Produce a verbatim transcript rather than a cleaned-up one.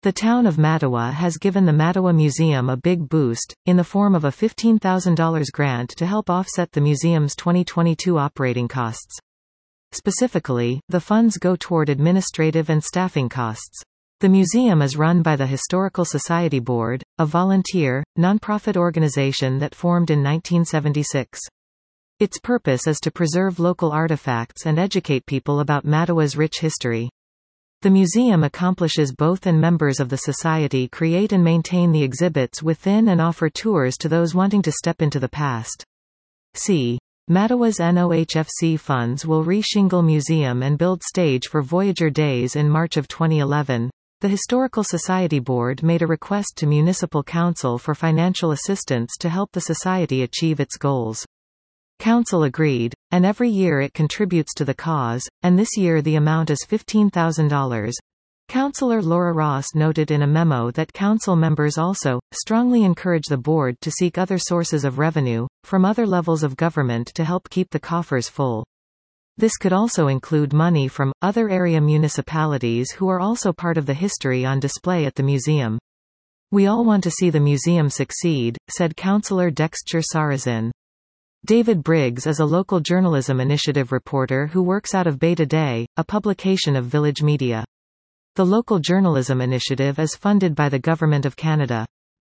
The town of Mattawa has given the Mattawa Museum a big boost, in the form of a fifteen thousand dollars grant to help offset the museum's twenty twenty-two operating costs. Specifically, the funds go toward administrative and staffing costs. The museum is run by the Historical Society Board, a volunteer, nonprofit organization that formed in nineteen seventy-six. Its purpose is to preserve local artifacts and educate people about Mattawa's rich history. The museum accomplishes both, and members of the society create and maintain the exhibits within and offer tours to those wanting to step into the past. C. Mattawa's N O H F C funds will re-shingle museum and build stage for Voyager Days in March of twenty eleven. The Historical Society Board made a request to Municipal Council for financial assistance to help the society achieve its goals. Council agreed, and every year it contributes to the cause, and this year the amount is fifteen thousand dollars. Councillor Laura Ross noted in a memo that council members also strongly encourage the board to seek other sources of revenue from other levels of government to help keep the coffers full. This could also include money from other area municipalities who are also part of the history on display at the museum. We all want to see the museum succeed, said Councillor Dexter Sarazin. David Briggs is a local journalism initiative reporter who works out of Beta Day, a publication of Village Media. The local journalism initiative is funded by the Government of Canada.